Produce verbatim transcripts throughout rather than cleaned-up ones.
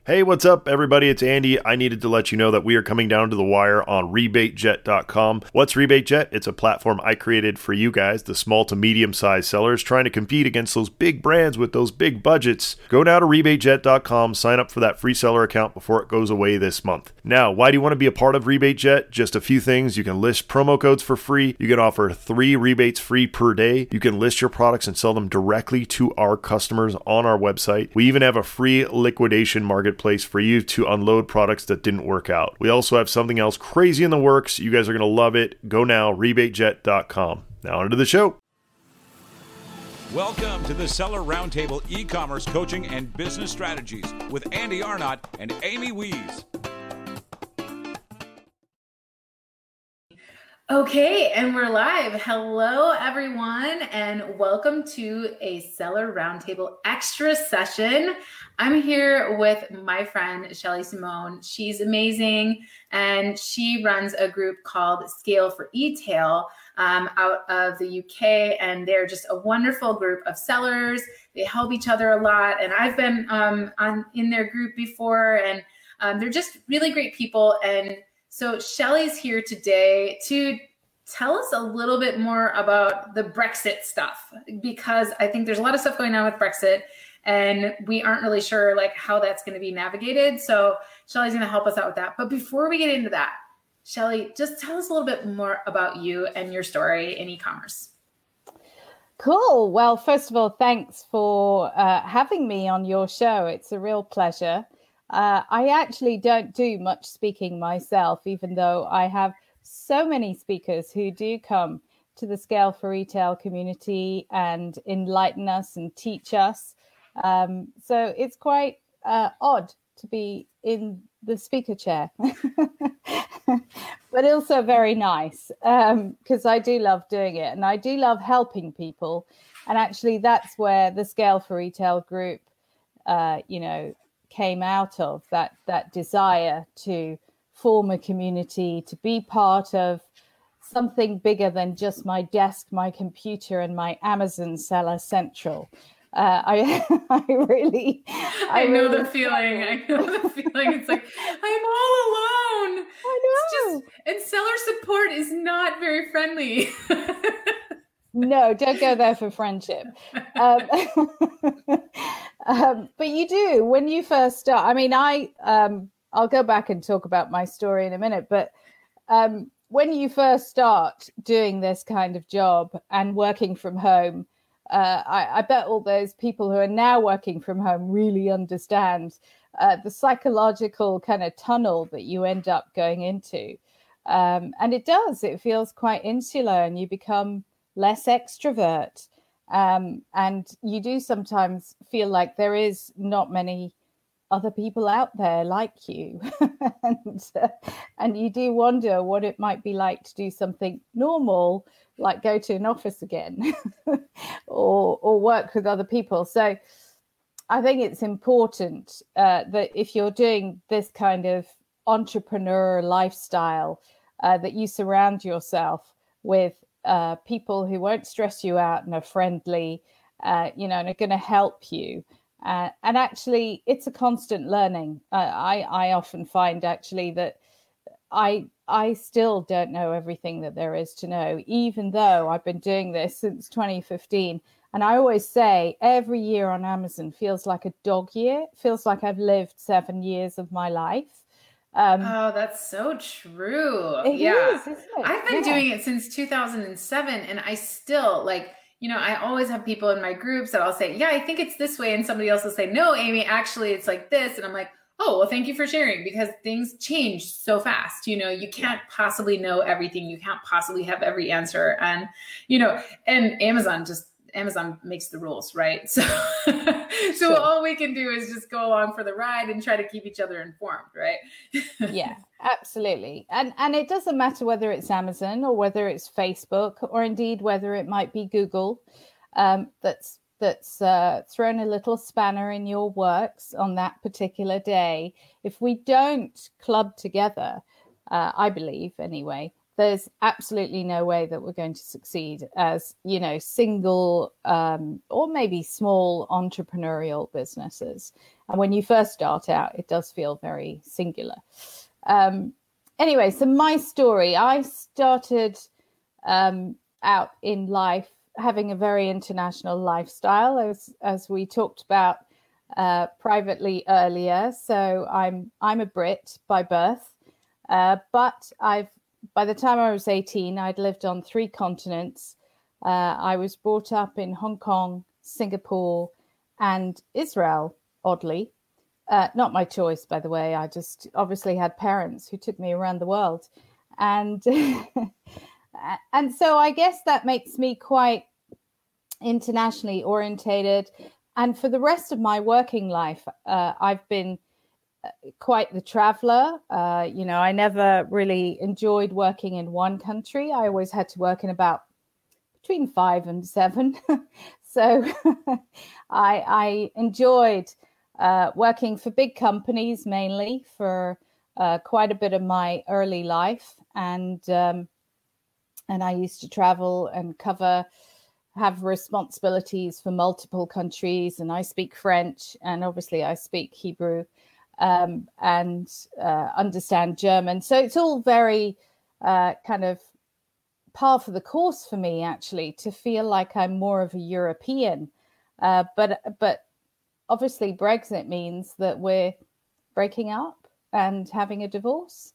Hey, what's up, everybody? It's Andy. I needed to let you know that we are coming down to the wire on rebate jet dot com. What's RebateJet? It's a platform I created for you guys, the small to medium-sized sellers, trying to compete against those big brands with those big budgets. Go now to rebate jet dot com, sign up for that free seller account before it goes away this month. Now, why do you want to be a part of RebateJet? Just a few things. You can list promo codes for free. You can offer three rebates free per day. You can list your products and sell them directly to our customers on our website. We even have a free liquidation market place for you to unload products that didn't work out. We also have something else crazy in the works. You guys are going to love it. Go now, rebate jet dot com. Now onto the show. Welcome to the Seller Roundtable e-commerce coaching and business strategies with Andy Arnott and Amy Wees. Okay, and we're live. Hello, everyone, and welcome to a Seller Roundtable extra session. I'm here with my friend, Shelly Simone. She's amazing, and she runs a group called Scale for E-Tail um, out of the U K, and they're just a wonderful group of sellers. They help each other a lot, and I've been um, on in their group before, and um, they're just really great people. And so Shelly's here today to tell us a little bit more about the Brexit stuff, because I think there's a lot of stuff going on with Brexit and we aren't really sure like how that's going to be navigated. So Shelly's going to help us out with that. But before we get into that, Shelly, just tell us a little bit more about you and your story in e-commerce. Cool. Well, first of all, thanks for uh, having me on your show. It's a real pleasure. Uh, I actually don't do much speaking myself, even though I have so many speakers who do come to the Scale for Retail community and enlighten us and teach us. Um, so it's quite uh, odd to be in the speaker chair, but also very nice because um, I do love doing it and I do love helping people. And actually, that's where the Scale for Retail group, uh, you know, came out of, that that desire to form a community, to be part of something bigger than just my desk, my computer, and my Amazon Seller Central. Uh, I, I really, I, I know really the feeling. I know the feeling. It's like I'm all alone. I know. It's just, and seller support is not very friendly. No, don't go there for friendship. Um, um, but you do when you first start. I mean, I um, I'll go back and talk about my story in a minute. But um, when you first start doing this kind of job and working from home, uh, I, I bet all those people who are now working from home really understand uh, the psychological kind of tunnel that you end up going into. Um, and it does. It feels quite insular, and you become less extrovert, um, and you do sometimes feel like there is not many other people out there like you, and uh, and you do wonder what it might be like to do something normal, like go to an office again, or or work with other people. So I think it's important uh, that if you're doing this kind of entrepreneur lifestyle, uh, that you surround yourself with Uh, people who won't stress you out and are friendly, uh, you know, and are going to help you. Uh, and actually, it's a constant learning. Uh, I I often find actually that I I still don't know everything that there is to know, even though I've been doing this since twenty fifteen. And I always say every year on Amazon feels like a dog year. It feels like I've lived seven years of my life. Um, oh, that's so true. It yeah. is, isn't it? I've been yeah. doing it since two thousand seven, and I still like, you know, I always have people in my groups that I'll say, yeah, I think it's this way. And somebody else will say, no, Amy, actually it's like this. And I'm like, oh, well, thank you for sharing, because things change so fast. You know, you can't possibly know everything. You can't possibly have every answer. And, you know, and Amazon just, Amazon makes the rules, right? So, so sure. All we can do is just go along for the ride and try to keep each other informed, right? Yeah, absolutely. And and it doesn't matter whether it's Amazon or whether it's Facebook or indeed whether it might be Google um, that's that's uh, thrown a little spanner in your works on that particular day. If we don't club together, uh, I believe anyway, there's absolutely no way that we're going to succeed as, you know, single um, or maybe small entrepreneurial businesses. And when you first start out, it does feel very singular. Um, anyway, so my story, I started um, out in life having a very international lifestyle, as as we talked about uh, privately earlier. So I'm I'm a Brit by birth, uh, but I've by the time I was eighteen, I'd lived on three continents. Uh, I was brought up in Hong Kong, Singapore, and Israel, oddly. Uh, not my choice, by the way. I just obviously had parents who took me around the world. And and so I guess that makes me quite internationally orientated. And for the rest of my working life, uh, I've been quite the traveler. Uh, you know, I never really enjoyed working in one country. I always had to work in about between five and seven. So I, I enjoyed uh, working for big companies, mainly for uh, quite a bit of my early life. And um, and I used to travel and cover, have responsibilities for multiple countries. And I speak French, and obviously I speak Hebrew um, and uh, understand German. So it's all very uh, kind of par for the course for me, actually, to feel like I'm more of a European. Uh, but but obviously Brexit means that we're breaking up and having a divorce.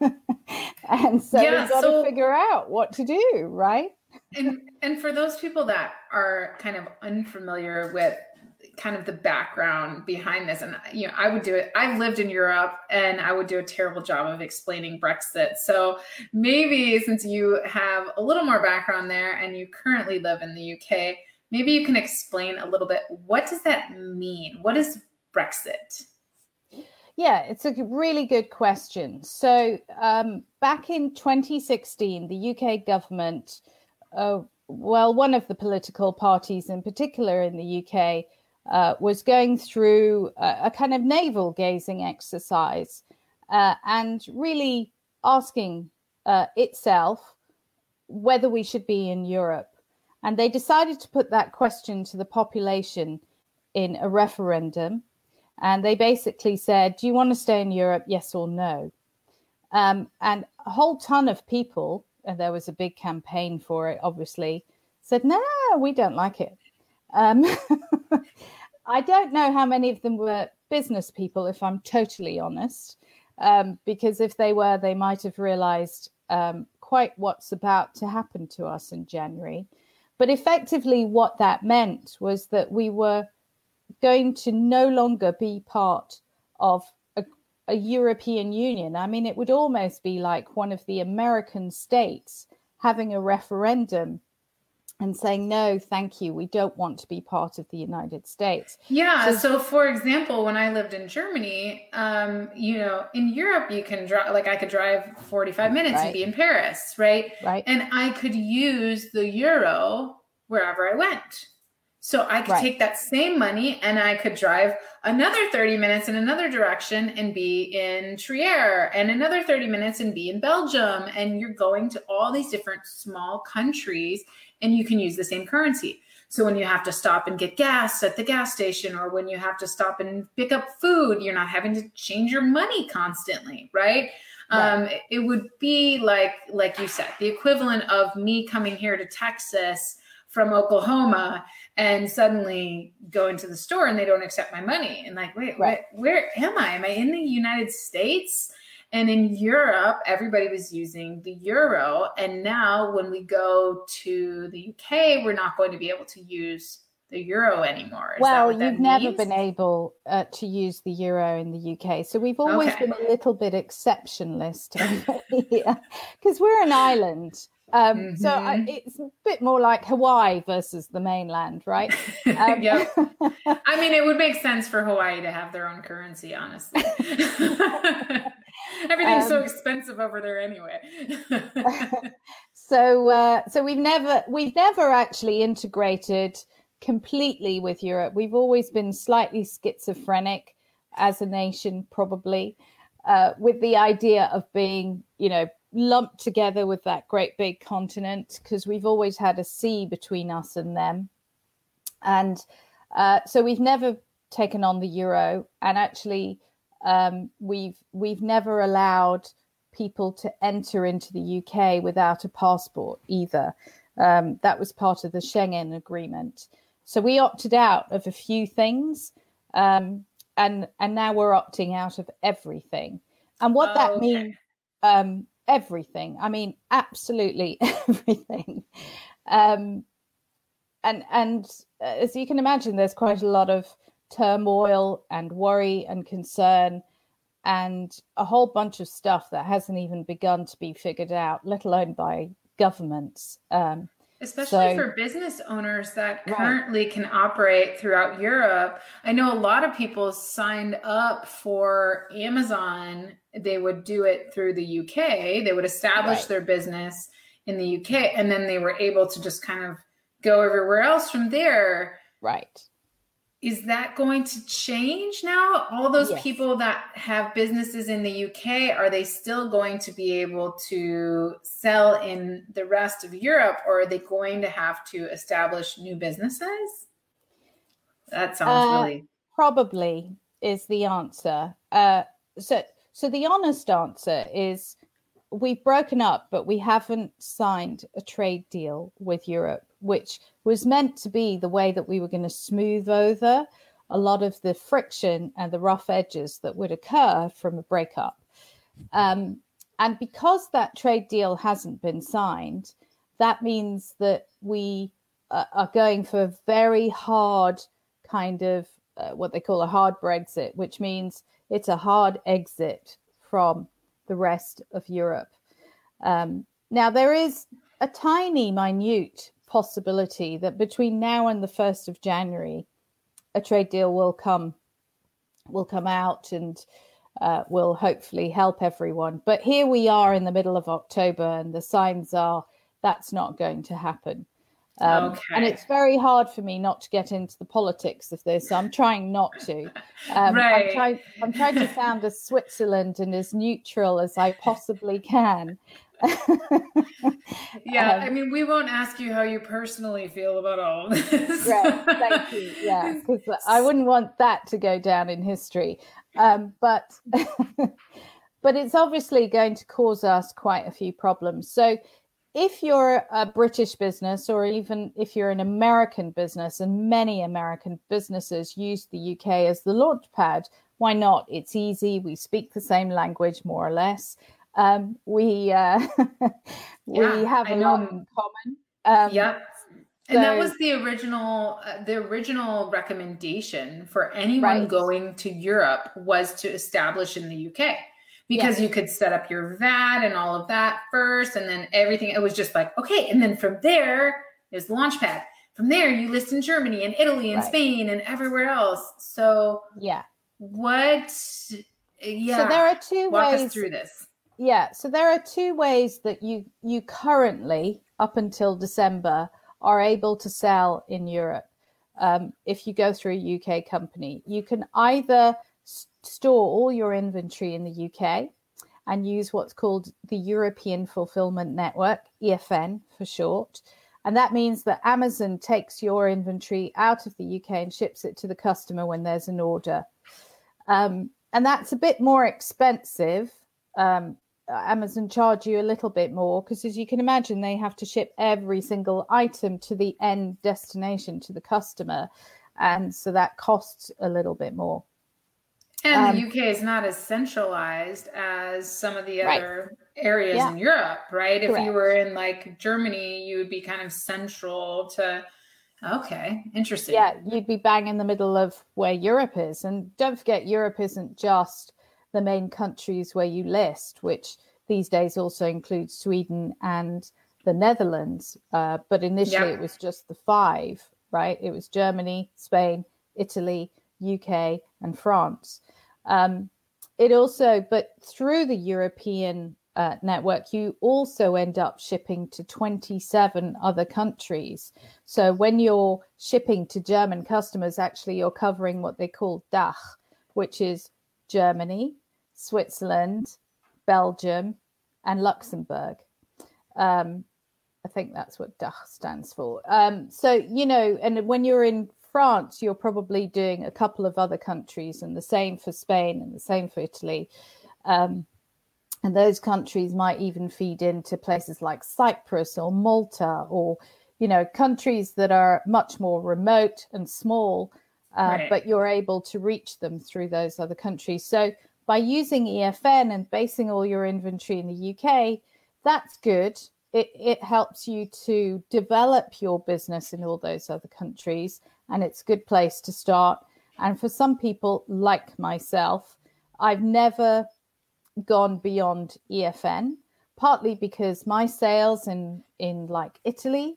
And so yeah, we've got so, to figure out what to do, right? And and for those people that are kind of unfamiliar with kind of the background behind this, and you know, I would do it. I've lived in Europe, and I would do a terrible job of explaining Brexit. So maybe since you have a little more background there, and you currently live in the U K, maybe you can explain a little bit. What does that mean? What is Brexit? Yeah, it's a really good question. So um, back in twenty sixteen, the U K government, uh, well, one of the political parties in particular in the U K, uh, was going through a, a kind of navel gazing exercise uh, and really asking uh, itself whether we should be in Europe. And they decided to put that question to the population in a referendum. And they basically said, do you want to stay in Europe, yes or no? Um, and a whole ton of people, and there was a big campaign for it, obviously, said, no, we don't like it. Um, I don't know how many of them were business people, if I'm totally honest, um, because if they were, they might have realized um, quite what's about to happen to us in January. But effectively, what that meant was that we were going to no longer be part of a, a European Union. I mean, it would almost be like one of the American states having a referendum and saying, no, thank you, we don't want to be part of the United States. Yeah. So, so for example, when I lived in Germany, um, you know, in Europe, you can drive, like I could drive forty-five minutes right. and be in Paris, right? Right. And I could use the euro wherever I went. So I could right. take that same money and I could drive another thirty minutes in another direction and be in Trier, and another thirty minutes and be in Belgium. And you're going to all these different small countries and you can use the same currency. So when you have to stop and get gas at the gas station, or when you have to stop and pick up food, you're not having to change your money constantly, right? right. Um, it would be like, like you said, the equivalent of me coming here to Texas from Oklahoma and suddenly go into the store and they don't accept my money. And like, wait, right. where, where am I? Am I in the United States? And in Europe, everybody was using the euro. And now when we go to the U K, we're not going to be able to use the euro anime. Is well, you've means? never been able uh, to use the euro in the U K. So we've always okay. been a little bit exceptionalist because we're an island. Um, mm-hmm. So I, it's a bit more like Hawaii versus the mainland, right? Um, yeah. I mean, it would make sense for Hawaii to have their own currency, honestly. Everything's um, so expensive over there anyway. so, uh, so we've never, we've never actually integrated completely with Europe. We've always been slightly schizophrenic as a nation, probably, uh, with the idea of being, you know, lumped together with that great big continent, because we've always had a sea between us and them. And uh, so we've never taken on the euro, and actually um, we've we've never allowed people to enter into the U K without a passport either. Um, that was part of the Schengen agreement. So we opted out of a few things, um, and and now we're opting out of everything. And what Oh, that okay. means, um, everything. I mean, absolutely everything. Um, and and as you can imagine, there's quite a lot of turmoil and worry and concern, and a whole bunch of stuff that hasn't even begun to be figured out, let alone by governments. Um, Especially so, for business owners that Right. currently can operate throughout Europe. I know a lot of people signed up for Amazon. They would do it through the U K. They would establish Right. their business in the U K, and then they were able to just kind of go everywhere else from there. right. Is that going to change now? All those Yes. people that have businesses in the U K, are they still going to be able to sell in the rest of Europe, or are they going to have to establish new businesses? That sounds Uh, really... Probably is the answer. Uh, so, so the honest answer is we've broken up, but we haven't signed a trade deal with Europe, which was meant to be the way that we were going to smooth over a lot of the friction and the rough edges that would occur from a breakup. Um, and because that trade deal hasn't been signed, that means that we uh, are going for a very hard kind of uh, what they call a hard Brexit, which means it's a hard exit from the rest of Europe. Um, now, there is a tiny, minute possibility that between now and the first of January, a trade deal will come, will come out and uh, will hopefully help everyone. But here we are in the middle of October, and the signs are that's not going to happen. Um, Okay. And it's very hard for me not to get into the politics of this. I'm trying not to. Um, Right. I'm, trying, I'm trying to sound as Switzerland and as neutral as I possibly can. Yeah, Um, I mean, we won't ask you how you personally feel about all of this. Right, thank you. Yeah, because I wouldn't want that to go down in history. Um, but but it's obviously going to cause us quite a few problems. So if you're a British business, or even if you're an American business, and many American businesses use the U K as the launch pad, why not? It's easy. We speak the same language, more or less. Um, we uh, we Yeah, have I a know. lot in common. Um, Yep. And that so- was the original, uh, the original recommendation for anyone Right. going to Europe was to establish in the U K, because Yeah. you could set up your V A T and all of that first, and then everything. It was just like, okay, and then from there is the Launchpad. From there, you list in Germany and Italy and Right. Spain and everywhere else. So Yeah. what? Yeah. So there are two Walk ways. us through this. Yeah. So there are two ways that you you currently, up until December, are able to sell in Europe. Um, if you go through a U K company, you can either s- store all your inventory in the U K and use what's called the European Fulfillment Network, E F N for short. And that means that Amazon takes your inventory out of the U K and ships it to the customer when there's an order. Um, and that's a bit more expensive. Um, Amazon charge you a little bit more because, as you can imagine, they have to ship every single item to the end destination, to the customer. And so that costs a little bit more. And Um, the U K is not as centralized as some of the Right. other areas Yeah. in Europe, right? If Correct. you were in like Germany, you would be kind of central to, okay, interesting. Yeah, you'd be bang in the middle of where Europe is. And don't forget, Europe isn't just the main countries where you list, which these days also includes Sweden and the Netherlands. Uh, but initially Yeah. it was just the five, right? It was Germany, Spain, Italy, U K, and France. Um, it also, but through the European uh, network, you also end up shipping to twenty-seven other countries. So when you're shipping to German customers, actually you're covering what they call D A C H, which is Germany, Switzerland, Belgium, and Luxembourg. Um, I think that's what D A C H stands for. Um, so, you know, and when you're in France, you're probably doing a couple of other countries, and the same for Spain and the same for Italy. Um, and those countries might even feed into places like Cyprus or Malta, or, you know, countries that are much more remote and small, uh, Right. but you're able to reach them through those other countries. So by using E F N and basing all your inventory in the U K, that's good. It, it helps you to develop your business in all those other countries, and it's a good place to start. And for some people like myself, I've never gone beyond E F N, partly because my sales in, in like Italy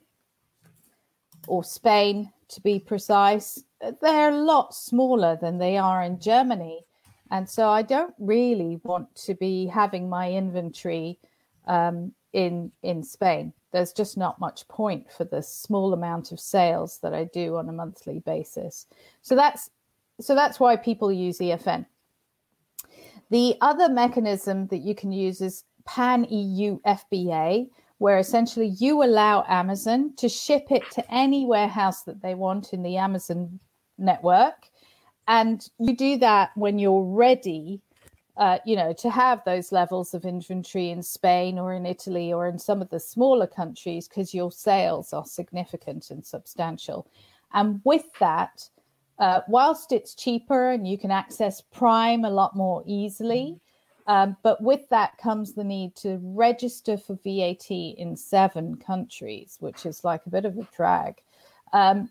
or Spain, to be precise, they're a lot smaller than they are in Germany. And so I don't really want to be having my inventory um, in in Spain. There's just not much point for the small amount of sales that I do on a monthly basis. So that's so that's why people use E F N. The other mechanism that you can use is Pan E U F B A, where essentially you allow Amazon to ship it to any warehouse that they want in the Amazon network. And you do that when you're ready, uh, you know, to have those levels of inventory in Spain or in Italy or in some of the smaller countries, because your sales are significant and substantial. And with that, uh, whilst it's cheaper and you can access Prime a lot more easily, um, but with that comes the need to register for V A T in seven countries, which is like a bit of a drag. Um,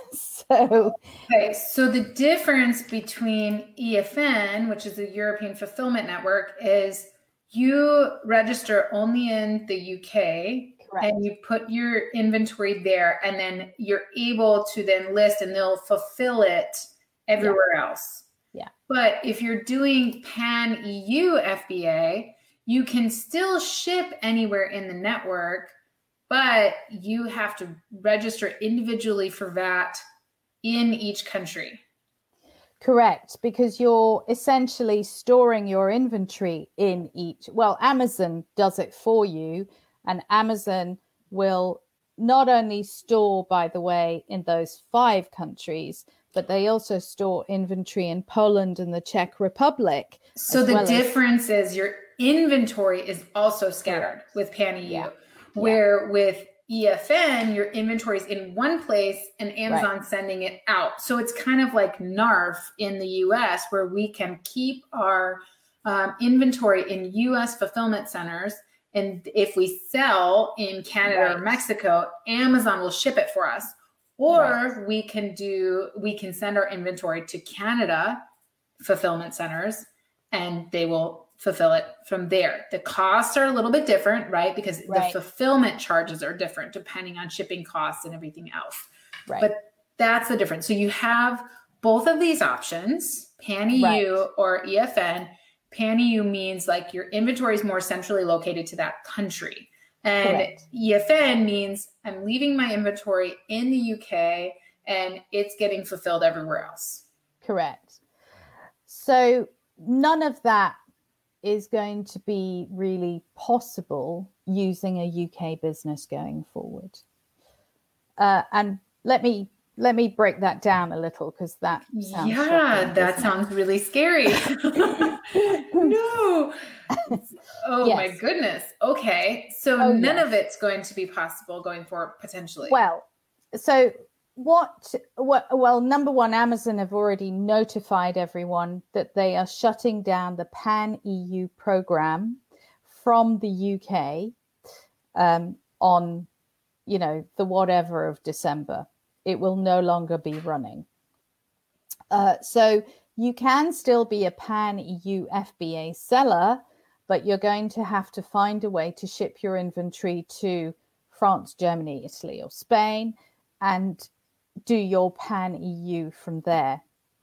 so, okay, so the difference between E F N, which is the European Fulfillment Network, is you register only in the U K. Correct. And you put your inventory there, and then you're able to then list, and they'll fulfill it everywhere yeah. else. Yeah. But if you're doing Pan E U F B A, you can still ship anywhere in the network, but you have to register individually for V A T in each country. Correct, because you're essentially storing your inventory in each. Well, Amazon does it for you, and Amazon will not only store, by the way, in those five countries, but they also store inventory in Poland and the Czech Republic. So the well difference as- is your inventory is also scattered Correct. With Pan E U. Yeah. Where yeah. with E F N, your inventory is in one place and Amazon right. sending it out. So it's kind of like N A R F in the U S, where we can keep our um, inventory in U S fulfillment centers. And if we sell in Canada right. or Mexico, Amazon will ship it for us. Or right. we can do, we can send our inventory to Canada fulfillment centers, and they will fulfill it from there. The costs are a little bit different, right? Because right. the fulfillment charges are different depending on shipping costs and everything else. Right. But that's the difference. So you have both of these options, Pan E U right. or E F N. Pan E U means like your inventory is more centrally located to that country. And Correct. E F N means I'm leaving my inventory in the U K and it's getting fulfilled everywhere else. Correct. So none of that is going to be really possible using a U K business going forward. Uh, and let me let me break that down a little, because that sounds yeah, shocking, that sounds it? really scary. No. Oh yes. My goodness. Okay. So oh, none yes. of it's going to be possible going forward potentially. Well, so what, what, well, number one, Amazon have already notified everyone that they are shutting down the Pan E U program from the U K um, on, you know, the whatever of December. It will no longer be running. Uh, so you can still be a Pan E U F B A seller, but you're going to have to find a way to ship your inventory to France, Germany, Italy, or Spain, and do your Pan E U from there.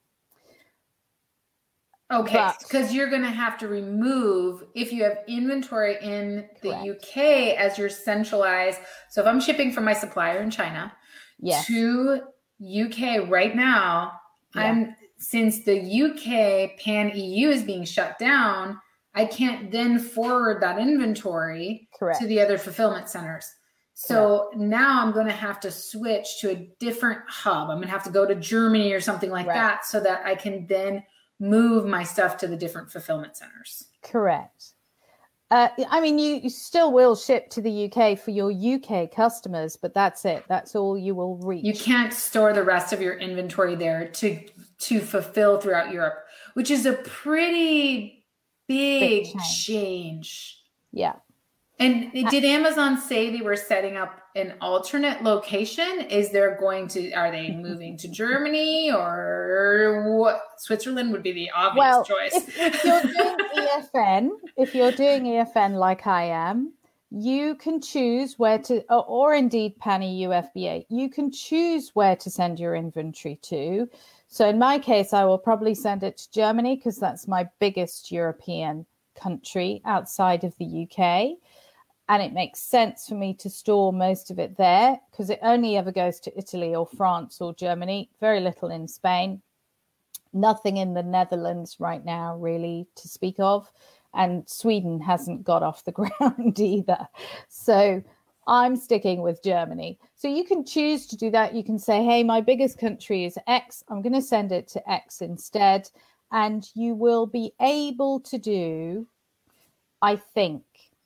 Okay, because you're going to have to remove, if you have inventory in the correct. U K as your centralized. So if I'm shipping from my supplier in China yes. to U K right now, yeah. I'm since the U K Pan E U is being shut down, I can't then forward that inventory correct. To the other fulfillment centers. So yeah. now I'm going to have to switch to a different hub. I'm going to have to go to Germany or something like right. that so that I can then move my stuff to the different fulfillment centers. Correct. Uh, I mean, you, you still will ship to the U K for your U K customers, but that's it. That's all you will reach. You can't store the rest of your inventory there to to fulfill throughout Europe, which is a pretty big, big change. change. Yeah. And did Amazon say they were setting up an alternate location? Is there going to, are they moving to Germany or what? Switzerland would be the obvious well, choice. If, if you're doing E F N, if you're doing E F N like I am, you can choose where to, or, or indeed Pani U F B A, you can choose where to send your inventory to. So in my case, I will probably send it to Germany because that's my biggest European country outside of the U K. And it makes sense for me to store most of it there because it only ever goes to Italy or France or Germany, very little in Spain, nothing in the Netherlands right now really to speak of. And Sweden hasn't got off the ground either. So I'm sticking with Germany. So you can choose to do that. You can say, hey, my biggest country is X. I'm going to send it to X instead. And you will be able to do, I think,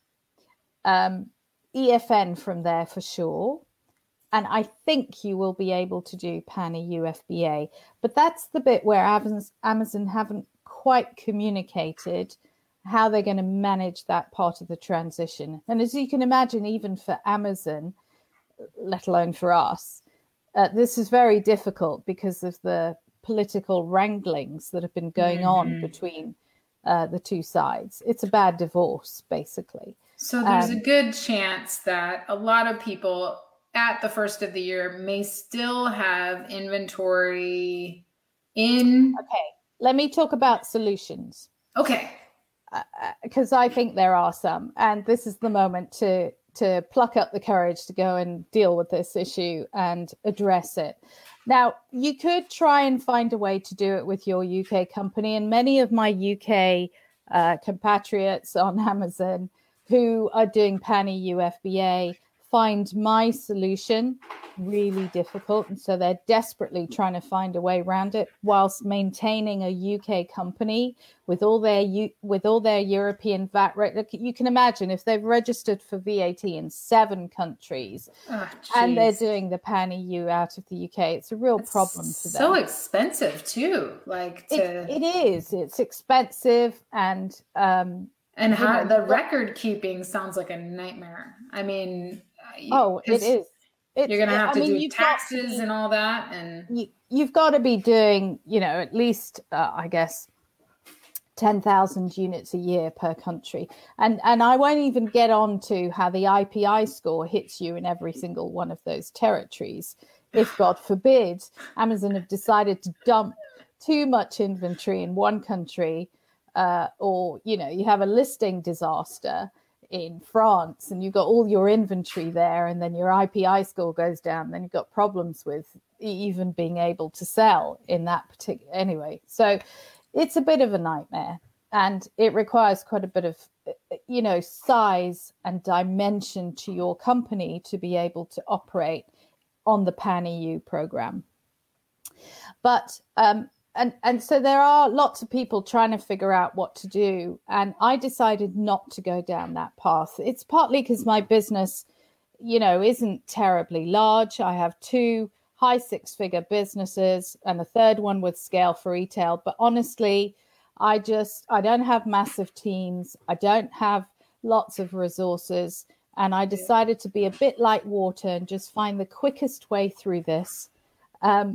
um, E F N from there for sure. And I think you will be able to do Pani U F B A. But that's the bit where Amazon haven't quite communicated how they're going to manage that part of the transition. And as you can imagine, even for Amazon, let alone for us, uh, this is very difficult because of the political wranglings that have been going mm-hmm. on between uh, the two sides. It's a bad divorce, basically. So there's um, a good chance that a lot of people at the first of the year may still have inventory in. Okay, let me talk about solutions. Okay. Because uh, I think there are some, and this is the moment to to pluck up the courage to go and deal with this issue and address it. Now, you could try and find a way to do it with your U K company, and many of my U K uh, compatriots on Amazon who are doing Pani U F B A find my solution really difficult, and so they're desperately trying to find a way around it whilst maintaining a U K company with all their U- with all their European V A T rate. Look, you can imagine if they've registered for V A T in seven countries oh, and they're doing the Pani U out of the U K, it's a real it's problem for them. So expensive too. Like to... it, it is. It's expensive, and um, and how know, the record keeping sounds like a nightmare. I mean, oh, it is. It's, you're going to have to I mean, do taxes be, and all that. And you, you've got to be doing, you know, at least, uh, I guess, ten thousand units a year per country. And and I won't even get on to how the I P I score hits you in every single one of those territories. If, God forbid, Amazon have decided to dump too much inventory in one country, uh, or, you know, you have a listing disaster in France and you've got all your inventory there, and then your I P I score goes down, then you've got problems with even being able to sell in that particular anyway. So it's a bit of a nightmare, and it requires quite a bit of, you know, size and dimension to your company to be able to operate on the Pan E U program. But um And and so there are lots of people trying to figure out what to do. And I decided not to go down that path. It's partly because my business, you know, isn't terribly large. I have two high six-figure businesses and a third one with scale for retail. But honestly, I just, I don't have massive teams. I don't have lots of resources. And I decided to be a bit light water and just find the quickest way through this. Um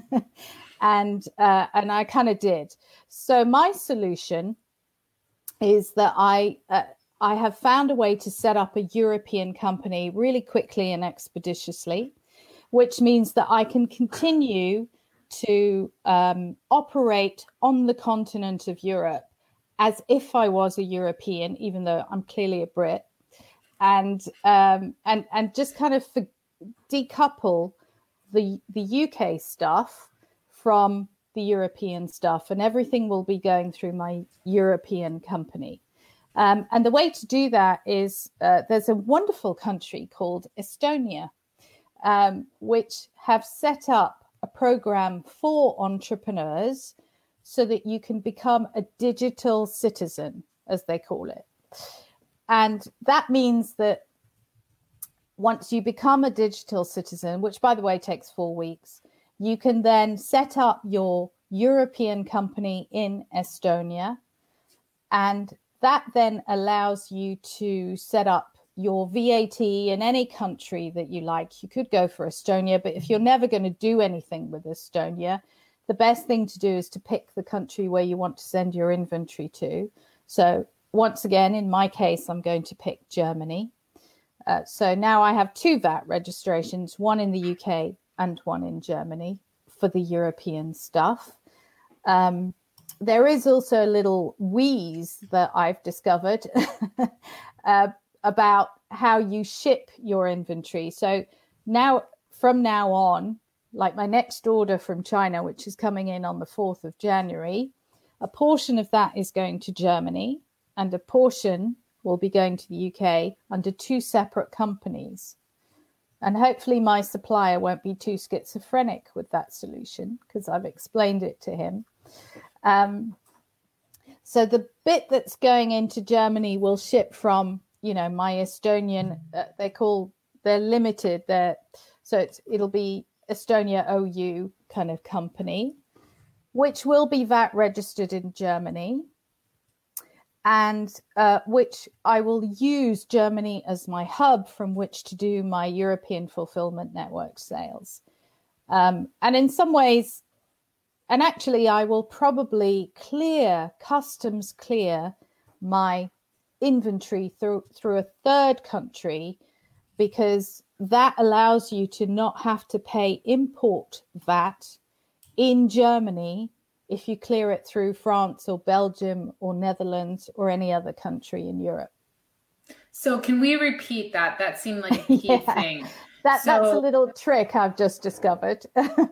And uh, and I kind of did. So my solution is that I uh, I have found a way to set up a European company really quickly and expeditiously, which means that I can continue to um, operate on the continent of Europe as if I was a European, even though I'm clearly a Brit, and um, and and just kind of for, decouple the the U K stuff from the European stuff, and everything will be going through my European company. Um, and the way to do that is uh, there's a wonderful country called Estonia, um, which have set up a program for entrepreneurs so that you can become a digital citizen, as they call it. And that means that once you become a digital citizen, which, by the way, takes four weeks, you can then set up your European company in Estonia. And that then allows you to set up your V A T in any country that you like. You could go for Estonia, but if you're never going to do anything with Estonia, the best thing to do is to pick the country where you want to send your inventory to. So once again, in my case, I'm going to pick Germany. Uh, so now I have two V A T registrations, one in the U K and one in Germany for the European stuff. Um, there is also a little wheeze that I've discovered uh, about how you ship your inventory. So now, from now on, like my next order from China, which is coming in on the fourth of January, a portion of that is going to Germany and a portion will be going to the U K under two separate companies. And hopefully my supplier won't be too schizophrenic with that solution because I've explained it to him. Um, so the bit that's going into Germany will ship from, you know, my Estonian, uh, they call, they're limited. They're, so it's, it'll be Estonia O U kind of company, which will be V A T registered in Germany. And uh, which I will use Germany as my hub from which to do my European fulfillment network sales. Um, and in some ways, and actually I will probably clear, customs clear my inventory through, through a third country, because that allows you to not have to pay import V A T in Germany if you clear it through France or Belgium or Netherlands or any other country in Europe. So can we repeat that? That seemed like a key yeah, thing. That, so, that's a little trick I've just discovered.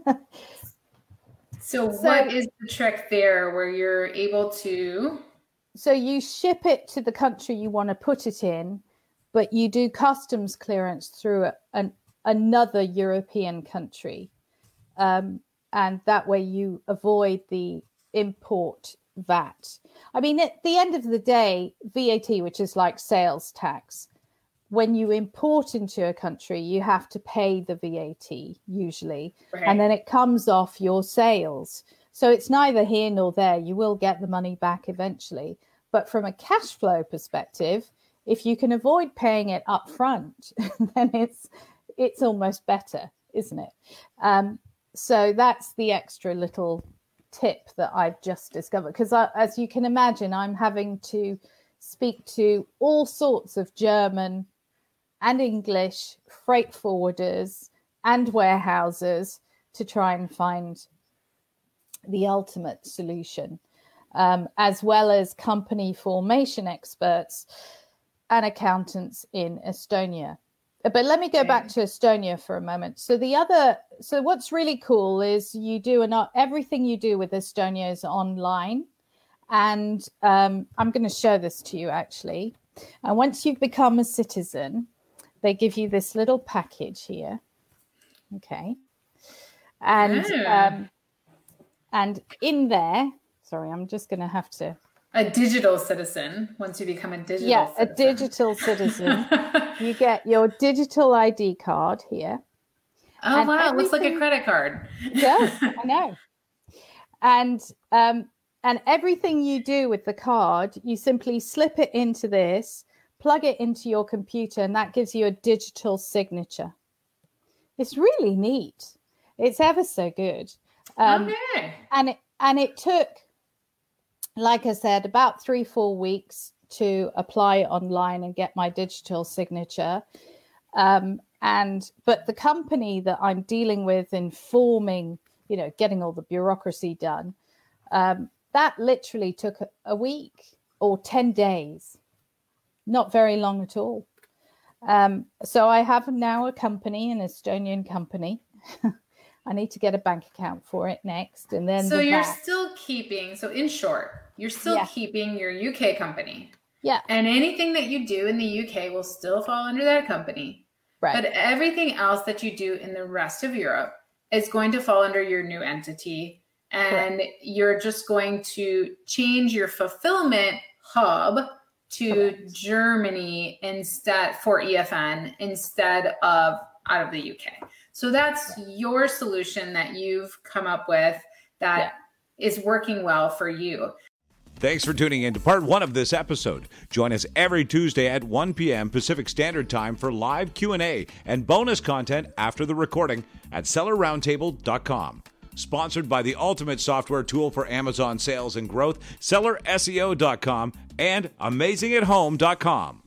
so, so what is the trick there where you're able to... So you ship it to the country you want to put it in, but you do customs clearance through a, an, another European country. Um, And that way you avoid the import V A T. I mean, at the end of the day, V A T, which is like sales tax, when you import into a country, you have to pay the V A T usually, right. And then it comes off your sales. So it's neither here nor there. You will get the money back eventually. But from a cash flow perspective, if you can avoid paying it up front, then it's it's almost better, isn't it? Um, So that's the extra little tip that I've just discovered. Because as you can imagine, I'm having to speak to all sorts of German and English freight forwarders and warehouses to try and find the ultimate solution, um, as well as company formation experts and accountants in Estonia. But let me go back to Estonia for a moment. So the other, so what's really cool is you do an, everything you do with Estonia is online. And um, I'm going to show this to you actually. And once you've become a citizen, they give you this little package here. Okay. And, yeah. um, and in there, sorry, I'm just going to have to. A digital citizen, once you become a digital yeah, citizen. a digital citizen. You get your digital I D card here. Oh, and wow. It looks like a credit card. Yes, I know. And um, and everything you do with the card, you simply slip it into this, plug it into your computer, and that gives you a digital signature. It's really neat. It's ever so good. Um, okay. And it, and it took, like I said, about three, four weeks to apply online and get my digital signature. Um, and, but the company that I'm dealing with in forming, you know, getting all the bureaucracy done, um, that literally took a, a week or ten days, not very long at all. Um, so I have now a company, an Estonian company. I need to get a bank account for it next. And then so the you're V A T. Still keeping, so in short, you're still yeah. keeping your U K company. Yeah. And anything that you do in the U K will still fall under that company. Right. But everything else that you do in the rest of Europe is going to fall under your new entity. And Correct. You're just going to change your fulfillment hub to Correct. Germany instead for E F N instead of out of the U K. So that's Correct. Your solution that you've come up with that yeah. is working well for you. Thanks for tuning in to part one of this episode. Join us every Tuesday at one p.m. Pacific Standard Time for live Q and A and bonus content after the recording at seller roundtable dot com. Sponsored by the ultimate software tool for Amazon sales and growth, seller S E O dot com and amazing at home dot com.